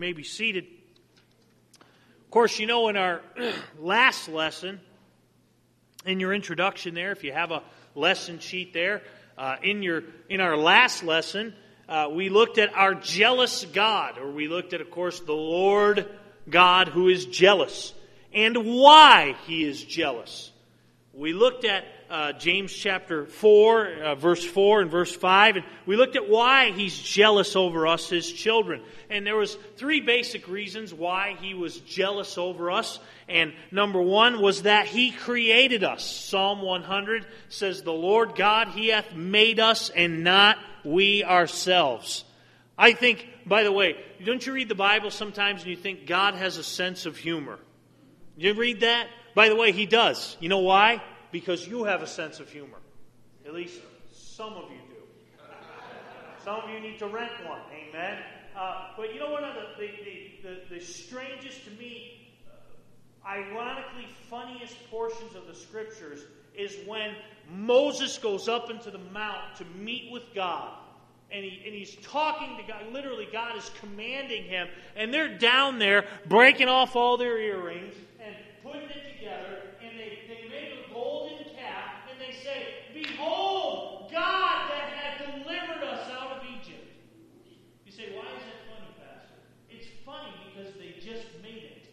May be seated. Of course, you know, in our last lesson, in your introduction there, if you have a lesson sheet there, in our last lesson, we looked at our jealous God, or we looked at, of course, the Lord God who is jealous, and why He is jealous. We looked at James chapter 4, verse 4 and verse 5, and we looked at why He's jealous over us, His children. And there was three basic reasons why He was jealous over us. And number one was that He created us. Psalm 100 says, "The Lord God, He hath made us, and not we ourselves." I think, by the way, don't you read the Bible sometimes and you think God has a sense of humor? You read that? By the way, He does. You know why? Because you have a sense of humor. At least some of you do. Some of you need to rent one. Amen. But you know, one of the strangest to me, ironically funniest portions of the Scriptures is when Moses goes up into the mount to meet with God. And he's talking to God. Literally, God is commanding him. And they're down there breaking off all their earrings and putting it together. And they make a golden calf. And they say, "Behold, God that had delivered us out of Egypt." You say, why is that funny, Pastor? It's funny because they just made it.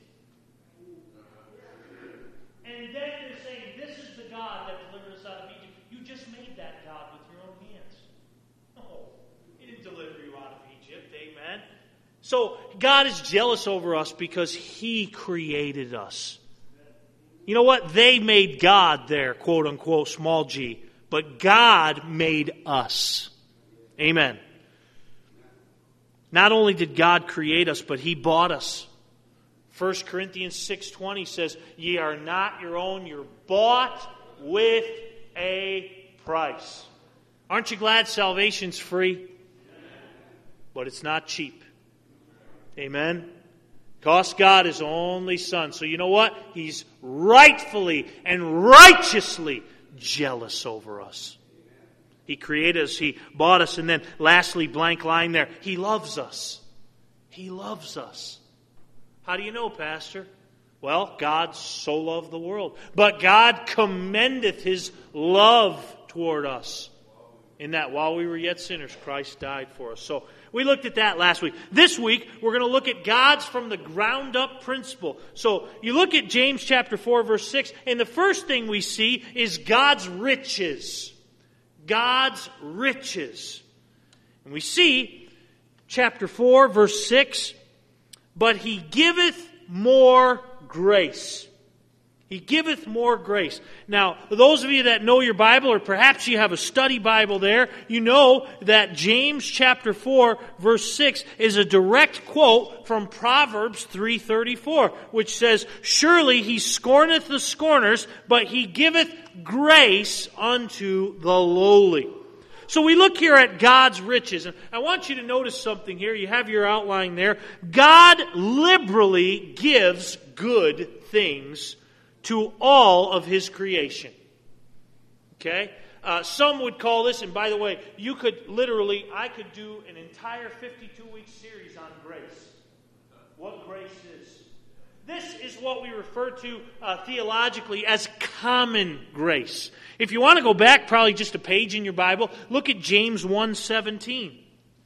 And then they're saying, "This is the God that delivered us out of Egypt." You just made that God with your own hands. No, He didn't deliver you out of Egypt. Amen. So God is jealous over us because He created us. You know what? They made God there, quote unquote, small g. But God made us. Amen. Not only did God create us, but He bought us. 1 Corinthians 6:20 says, "Ye are not your own, you're bought with a price." Aren't you glad salvation's free? But it's not cheap. Amen? Cost God His only Son. So you know what? He's rightfully and righteously jealous over us. He created us. He bought us. And then lastly, blank line there, He loves us. He loves us. How do you know, Pastor? Well, God so loved the world. But God commendeth His love toward us, in that while we were yet sinners, Christ died for us. So we looked at that last week. This week, we're going to look at God's from the ground up principle. So you look at James chapter 4, verse 6, and the first thing we see is God's riches. God's riches. And we see, chapter 4, verse 6, "But He giveth more grace." He giveth more grace. Now, those of you that know your Bible, or perhaps you have a study Bible there, you know that James chapter 4, verse 6 is a direct quote from Proverbs 3:34, which says, "Surely He scorneth the scorners, but He giveth grace unto the lowly." So we look here at God's riches, and I want you to notice something here. You have your outline there. God liberally gives good things to all of His creation. Okay? Some would call this, and by the way, I could do an entire 52-week series on grace. What grace is. This is what we refer to theologically as common grace. If you want to go back probably just a page in your Bible, look at James 1:17.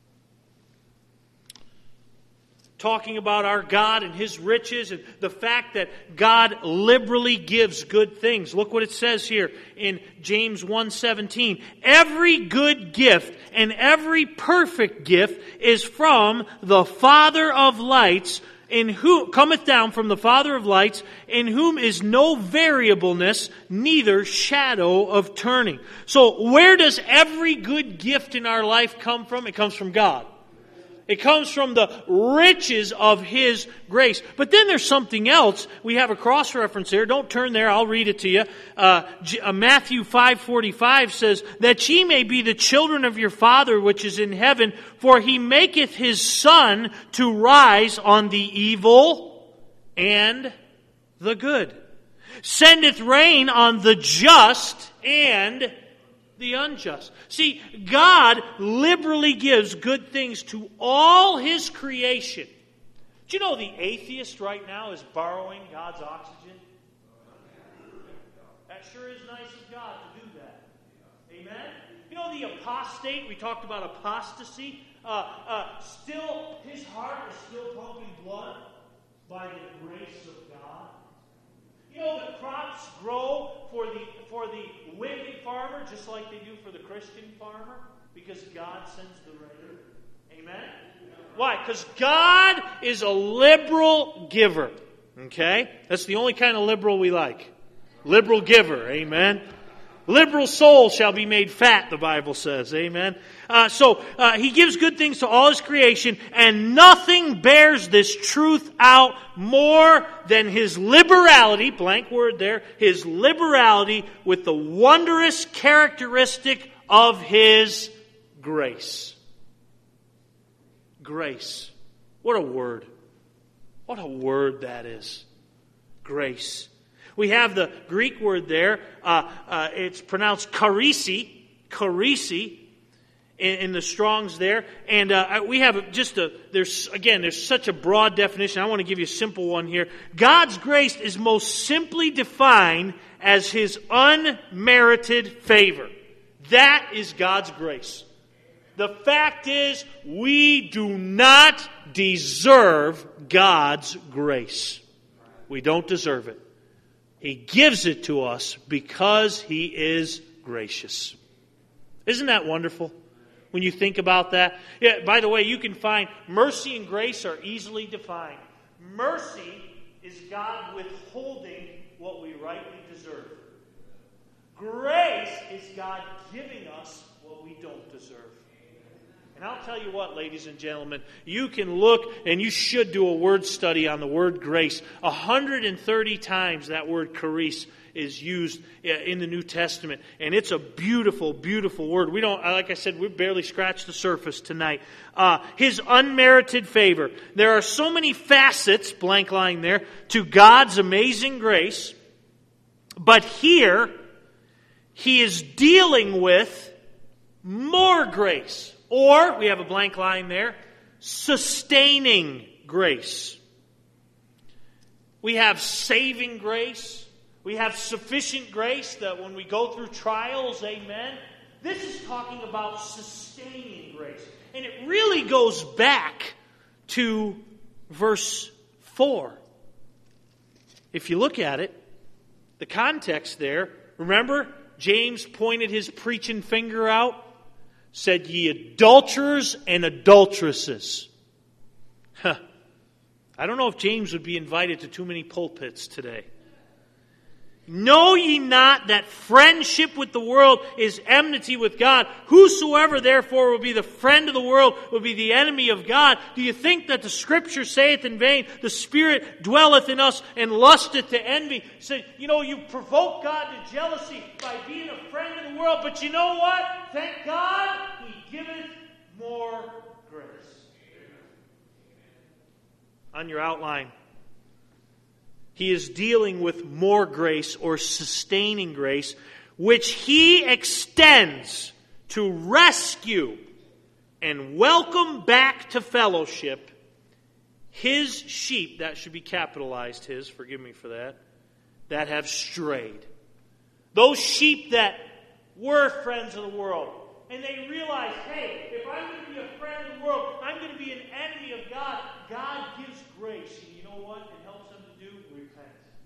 Talking about our God and His riches and the fact that God liberally gives good things. Look what it says here in James 1:17. "Every good gift and every perfect gift is from the Father of lights, in whom cometh down from the Father of lights, in whom is no variableness, neither shadow of turning." So where does every good gift in our life come from? It comes from God. It comes from the riches of His grace. But then there's something else. We have a cross-reference there. Don't turn there. I'll read it to you. Matthew 5:45 says, "That ye may be the children of your Father which is in heaven, for He maketh His sun to rise on the evil and the good. Sendeth rain on the just and the unjust." See, God liberally gives good things to all His creation. Do you know the atheist right now is borrowing God's oxygen? That sure is nice of God to do that. Amen? You know the apostate, we talked about apostasy, still, his heart is still pumping blood by the grace of God. You know the crops grow for the wicked farmer just like they do for the Christian farmer because God sends the rain. Amen? Why? Because God is a liberal giver. Okay? That's the only kind of liberal we like. Liberal giver. Amen? Liberal soul shall be made fat, the Bible says. Amen? So he gives good things to all his creation, and nothing bears this truth out more than his liberality, blank word there, his liberality with the wondrous characteristic of his grace. Grace. What a word. What a word that is. Grace. We have the Greek word there. It's pronounced charisi. Charisi in the Strong's there. And we have there's such a broad definition. I want to give you a simple one here. God's grace is most simply defined as His unmerited favor. That is God's grace. The fact is, we do not deserve God's grace. We don't deserve it. He gives it to us because He is gracious. Isn't that wonderful when you think about that? Yeah, by the way, you can find mercy and grace are easily defined. Mercy is God withholding what we rightly deserve. Grace is God giving us what we don't deserve. And I'll tell you what, ladies and gentlemen, you can look and you should do a word study on the word grace. 130 times that word charis is used in the New Testament. And it's a beautiful, beautiful word. Like I said, we barely scratched the surface tonight. His unmerited favor. There are so many facets, blank line there, to God's amazing grace. But here, He is dealing with more grace. Or, we have a blank line there, sustaining grace. We have saving grace. We have sufficient grace that when we go through trials, amen. This is talking about sustaining grace. And it really goes back to verse 4. If you look at it, the context there, remember, James pointed his preaching finger out. Said, ye adulterers and adulteresses. I don't know if James would be invited to too many pulpits today. Know ye not that friendship with the world is enmity with God? Whosoever therefore will be the friend of the world will be the enemy of God. Do you think that the Scripture saith in vain, the Spirit dwelleth in us and lusteth to envy? So, you provoke God to jealousy by being a friend of the world. But you know what? Thank God, He giveth more grace. On your outline, He is dealing with more grace or sustaining grace, which He extends to rescue and welcome back to fellowship His sheep, that should be capitalized, His, forgive me for that have strayed. Those sheep that were friends of the world. And they realize, hey, if I'm going to be a friend of the world, I'm going to be an enemy of God. God gives grace. And you know what it helps them to do? Repent.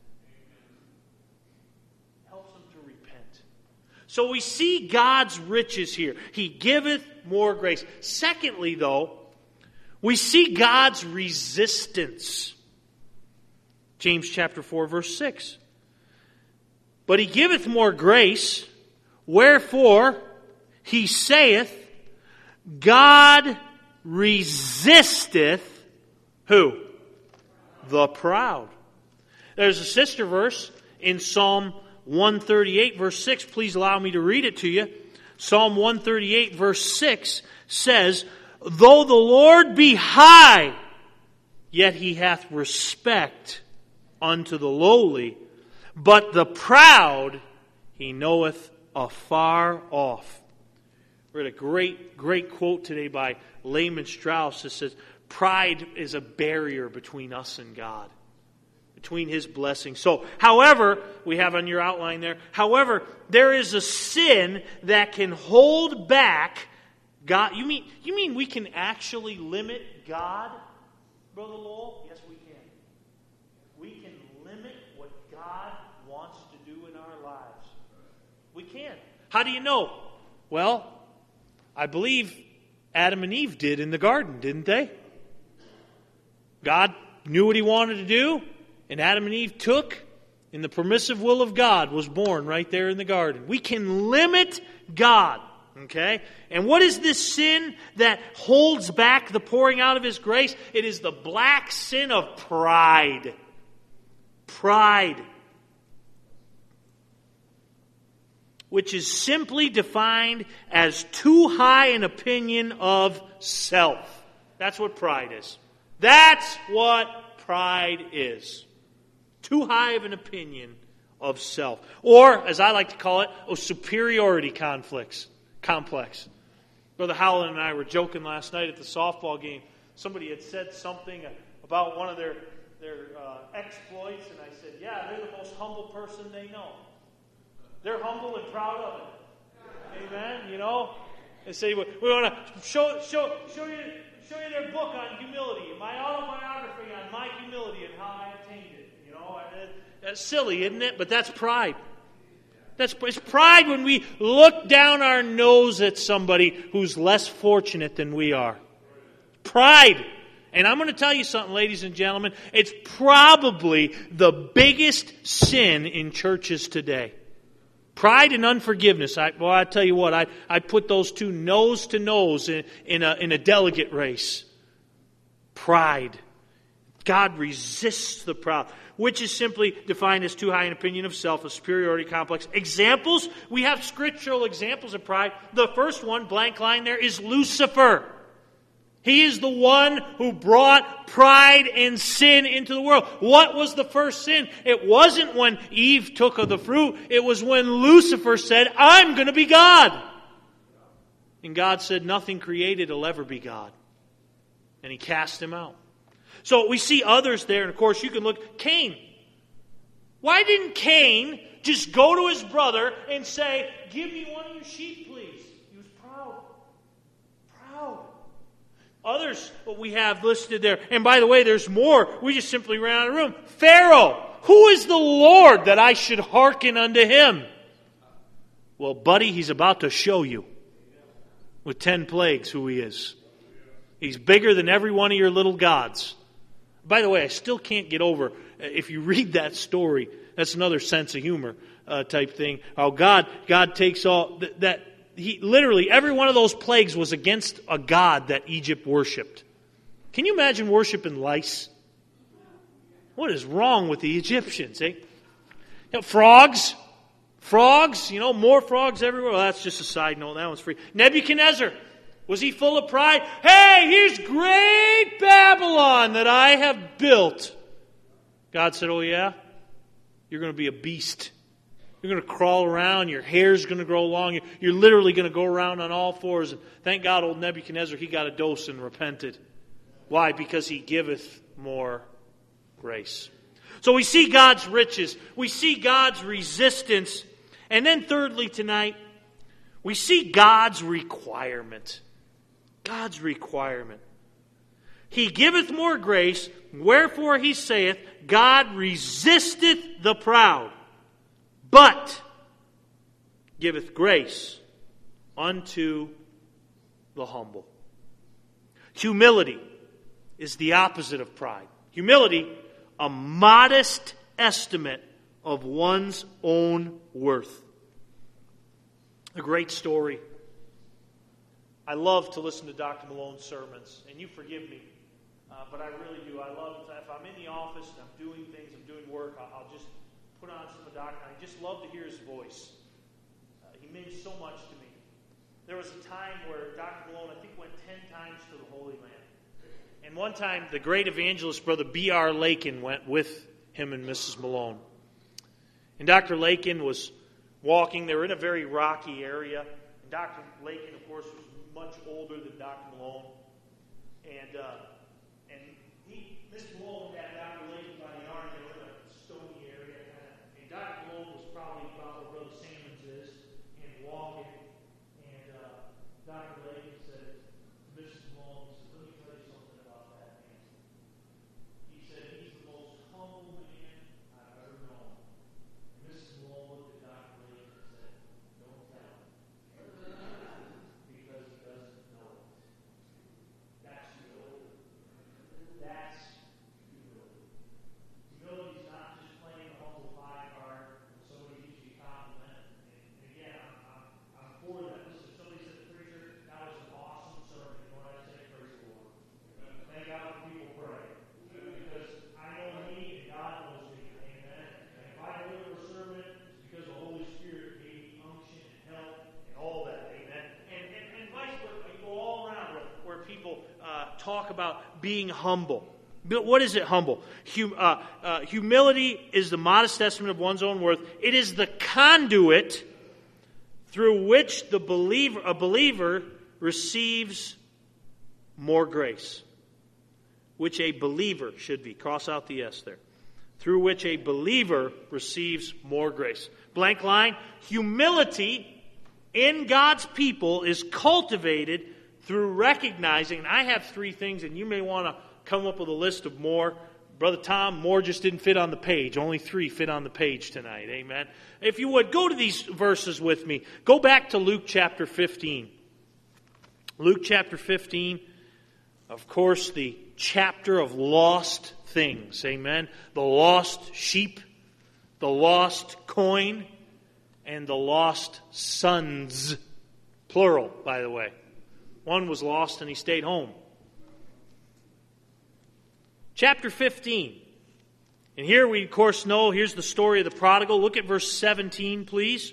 Helps them to repent. So we see God's riches here. He giveth more grace. Secondly, though, we see God's resistance. James chapter 4, verse 6. But He giveth more grace, wherefore He saith, God resisteth who? The proud. There's a sister verse in Psalm 138, verse 6. Please allow me to read it to you. Psalm 138, verse 6 says, though the Lord be high, yet He hath respect unto the lowly, but the proud He knoweth afar off. We read a great quote today by Lehman Strauss that says, Pride is a barrier between us and God, between His blessings. So, however, we have on your outline there, however, there is a sin that can hold back God. You mean we can actually limit God, Brother Lowell? Yes, we can. We can limit what God wants to do in our lives. We can. How do you know? Well, I believe Adam and Eve did in the garden, didn't they? God knew what He wanted to do, and Adam and Eve took, and the permissive will of God was born right there in the garden. We can limit God, okay? And what is this sin that holds back the pouring out of His grace? It is the black sin of pride. Pride. Which is simply defined as too high an opinion of self. That's what pride is. That's what pride is. Too high of an opinion of self. Or, as I like to call it, a superiority complex. Brother Howland and I were joking last night at the softball game. Somebody had said something about one of their exploits, and I said, yeah, they're the most humble person they know. They're humble and proud of it. Amen? You know? They say, we want to show you their book on humility, my autobiography on my humility and how I attained it. You know, that's silly, isn't it? But that's pride. It's pride when we look down our nose at somebody who's less fortunate than we are. Pride. And I'm going to tell you something, ladies and gentlemen. It's probably the biggest sin in churches today. Pride and unforgiveness. I tell you what, I put those two nose to nose in a delegate race. Pride. God resists the proud, which is simply defined as too high an opinion of self, a superiority complex. Examples, we have scriptural examples of pride. The first one, blank line there, is Lucifer. He is the one who brought pride and sin into the world. What was the first sin? It wasn't when Eve took of the fruit. It was when Lucifer said, I'm going to be God. And God said, nothing created will ever be God. And He cast him out. So we see others there. And of course, you can look, Cain. Why didn't Cain just go to his brother and say, give me one of your sheep, please? He was proud. Proud. Others, what we have listed there. And by the way, there's more. We just simply ran out of room. Pharaoh. Who is the Lord that I should hearken unto Him? Well, buddy, He's about to show you with 10 plagues who He is. He's bigger than every one of your little gods. By the way, I still can't get over, if you read that story, that's another sense of humor type thing. How God takes all that. He literally, every one of those plagues was against a god that Egypt worshipped. Can you imagine worshiping lice? What is wrong with the Egyptians, eh? You know, frogs, more frogs everywhere. Well, that's just a side note. That one's free. Nebuchadnezzar, was he full of pride? Hey, here's great Babylon that I have built. God said, oh yeah? You're going to be a beast. You're going to crawl around. Your hair's going to grow long. You're literally going to go around on all fours. And thank God old Nebuchadnezzar, he got a dose and repented. Why? Because He giveth more grace. So we see God's riches. We see God's resistance. And then thirdly tonight, we see God's requirement. God's requirement. He giveth more grace, wherefore He saith, God resisteth the proud, but giveth grace unto the humble. Humility is the opposite of pride. Humility, a modest estimate of one's own worth. A great story. I love to listen to Dr. Malone's sermons, and you forgive me, but I really do. I love it. If I'm in the office and I'm doing things, I'm doing work, I'll just put on some of Dr. I just love to hear his voice. He means so much to me. There was a time where Dr. Malone, I think, went 10 times to the Holy Land. And one time, the great evangelist, Brother B.R. Lakin, went with him and Mrs. Malone. And Dr. Lakin was walking. They were in a very rocky area. And Dr. Lakin, of course, was much older than Dr. Malone. And Mr. Malone had Dr. Lake by the arm. They were in a stony area. And Dr. Malone was probably about where Brother Sammons is and walking. And Dr. Lake said to Mrs. Malone, he said, let me tell you something about that man. He said, he's the most humble man I've ever known. And Mrs. Malone looked at Dr. Lake and said, don't tell him. Because he doesn't know it. That's humility. That's humility. Humility is not just playing a humble pie card when somebody gives you a compliment. And again, I'm for that. Listen, somebody said, preacher, that was an awesome sermon. You know what I say? Praise the Lord. Thank God when people pray. Because I know me and God knows me. Amen. And if I deliver a sermon, it's because the Holy Spirit gave me unction and help and all that. Amen. And vice versa. You go all around where people talk about being humble. But what is it, humble? Humility is the modest estimate of one's own worth. It is the conduit through which a believer receives more grace. Which a believer should be. Cross out the S there. Through which a believer receives more grace. Blank line. Humility in God's people is cultivated through recognizing, and I have 3 things, and you may want to come up with a list of more. Brother Tom, more just didn't fit on the page. Only 3 fit on the page tonight. Amen. If you would, go to these verses with me. Go back to Luke chapter 15. Luke chapter 15, of course, the chapter of lost things. Amen. The lost sheep, the lost coin, and the lost sons. Plural, by the way. One was lost and he stayed home. Chapter 15. And here we, of course, know, here's the story of the prodigal. Look at verse 17, please.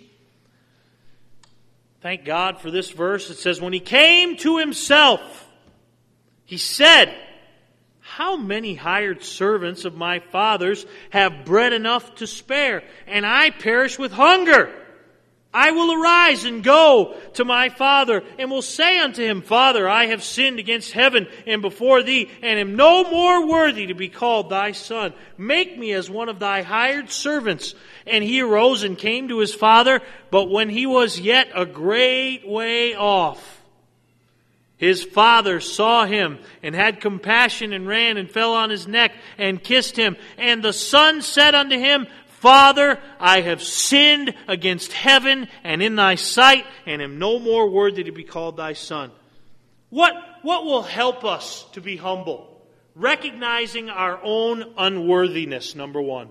Thank God for this verse. It says, when he came to himself, he said, how many hired servants of my father's have bread enough to spare, and I perish with hunger? I will arise and go to my father, and will say unto him, Father, I have sinned against heaven and before thee, and am no more worthy to be called thy son. Make me as one of thy hired servants. And he arose and came to his father, but when he was yet a great way off, his father saw him, and had compassion, and ran, and fell on his neck, and kissed him. And the son said unto him, Father, I have sinned against heaven and in thy sight, and am no more worthy to be called thy son. What will help us to be humble? Recognizing our own unworthiness, number 1.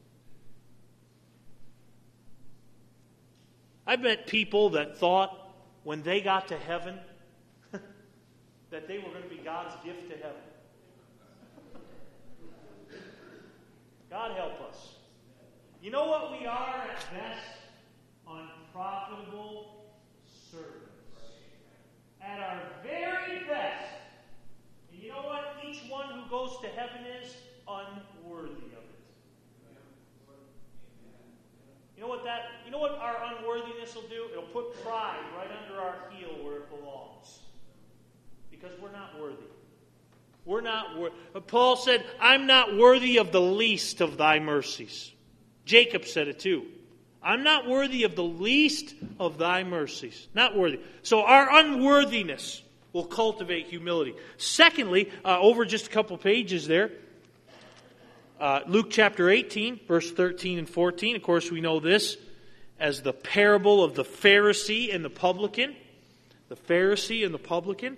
I've met people that thought when they got to heaven that they were going to be God's gift to heaven. God help us. You know what we are at best? Unprofitable servants. At our very best. And you know what each one who goes to heaven is? Unworthy of it. You know what our unworthiness will do? It'll put pride right under our heel where it belongs. Because we're not worthy. We're not worthy. Paul said, I'm not worthy of the least of thy mercies. Jacob said it too. I'm not worthy of the least of thy mercies. Not worthy. So our unworthiness will cultivate humility. Secondly, over just a couple pages there, Luke chapter 18, verse 13 and 14. Of course, we know this as the parable of the Pharisee and the publican. The Pharisee and the publican.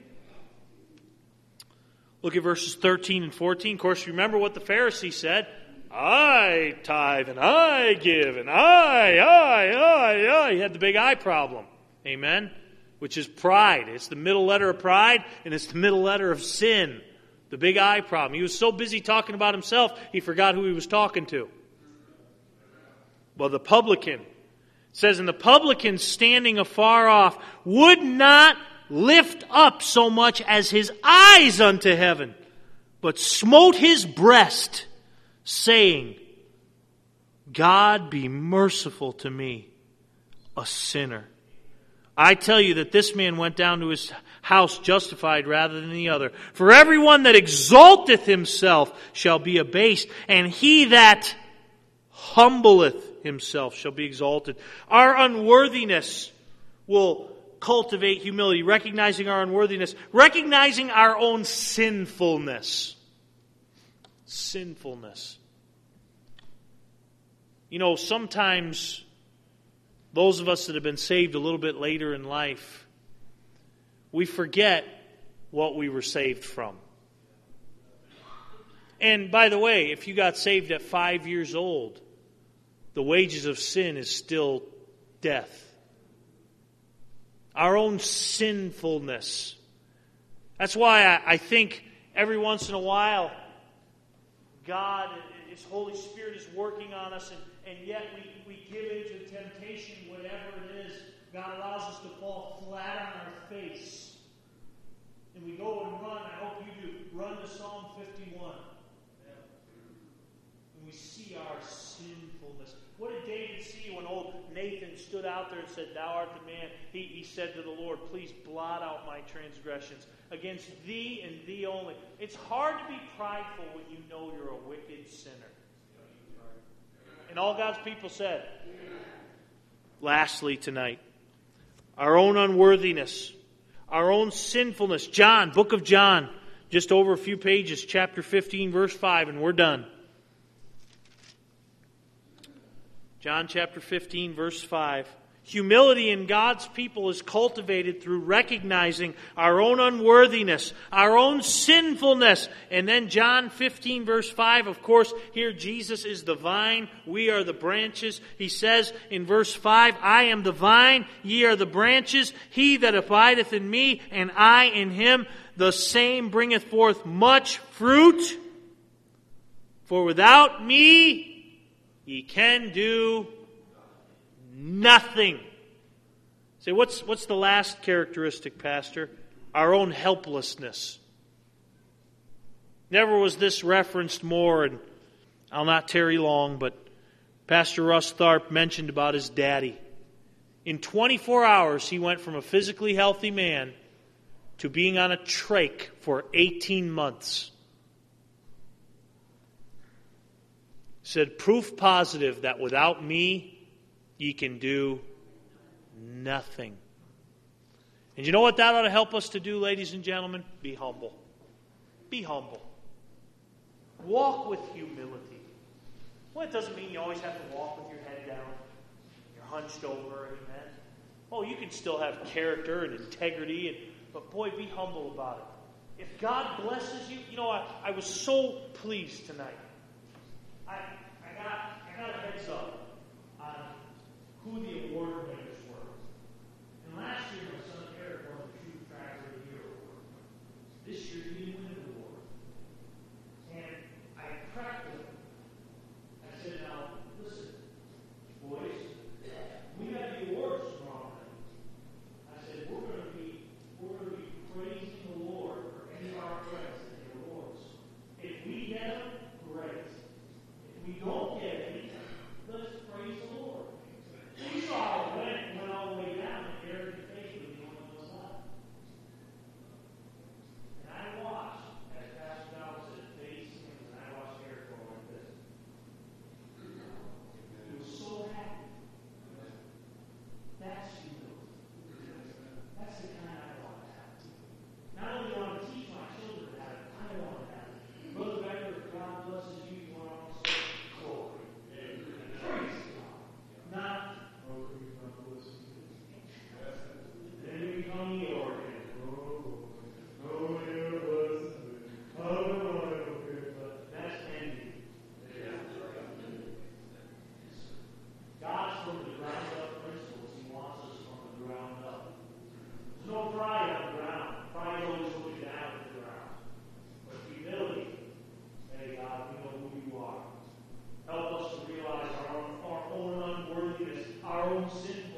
Look at verses 13 and 14. Of course, remember what the Pharisee said. I tithe and I give and I. He had the big I problem. Amen? Which is pride. It's the middle letter of pride and it's the middle letter of sin. The big I problem. He was so busy talking about himself, he forgot who he was talking to. Well, the publican says, and the publican standing afar off would not lift up so much as his eyes unto heaven, but smote his breast, saying, God be merciful to me, a sinner. I tell you that this man went down to his house justified rather than the other. For everyone that exalteth himself shall be abased, and he that humbleth himself shall be exalted. Our unworthiness will cultivate humility, recognizing our unworthiness, recognizing our own sinfulness. Sinfulness. You know, sometimes those of us that have been saved a little bit later in life, we forget what we were saved from. And by the way, if you got saved at 5 years old, the wages of sin is still death. Our own sinfulness. That's why I think every once in a while, God, His Holy Spirit is working on us, and yet we give into temptation, whatever it is. God allows us to fall flat on our face. And we go and run. I hope you do. Run to Psalm 51. And we see our sinfulness. What did David see when old Nathan stood out there and said, "Thou art the man"? He said to the Lord, "Please blot out my transgressions against thee and thee only." It's hard to be prideful when you know you're a wicked sinner. And all God's people said. Lastly tonight, our own unworthiness, our own sinfulness. John, book of John, just over a few pages, chapter 15, verse 5, and we're done. John chapter 15, verse 5. Humility in God's people is cultivated through recognizing our own unworthiness, our own sinfulness. And then John 15, verse 5, of course, here Jesus is the vine, we are the branches. He says in verse 5, "I am the vine, ye are the branches. He that abideth in me, and I in him, the same bringeth forth much fruit. For without me ye can do nothing." Say, what's the last characteristic, Pastor? Our own helplessness. Never was this referenced more, and I'll not tarry long, but Pastor Russ Tharp mentioned about his daddy. In 24 hours, he went from a physically healthy man to being on a trach for 18 months. Said, proof positive that without me, ye can do nothing. And you know what that ought to help us to do, ladies and gentlemen? Be humble. Be humble. Walk with humility. Well, it doesn't mean you always have to walk with your head down. You're hunched over, amen. Oh, you can still have character and integrity, but boy, be humble about it. If God blesses you, you know, I was so pleased tonight. I got a heads up on who the award winners were. And last year, my son Eric won the True Tracker of the Year award. This year, he didn't win the award. And I prepped him. I said, "Now, listen, boys, we have the awards tomorrow night." I said, we're going to be praising the Lord for any of our friends and their awards. If we get them, great. If we don't get any, let's praise the Lord. We saw how it went all the way down, and Eric and Faith were the only ones left. And I watched, as Pastor Donald said, face him, and I watched Eric go like this. He was so happy. That's humility. That's the kind I want to have. Not only do I want to teach my children to have it, I want to have it. Brother Becker, if God blesses you, you want to say, glory. Praise God. Not, then we become the organ. That's envy. God's from the ground up principles. He wants us from the ground up. There's no pride on the ground. Pride always looking down at the ground. But humility, hey God, we know who you are. Help us to realize our own unworthiness, our own sin.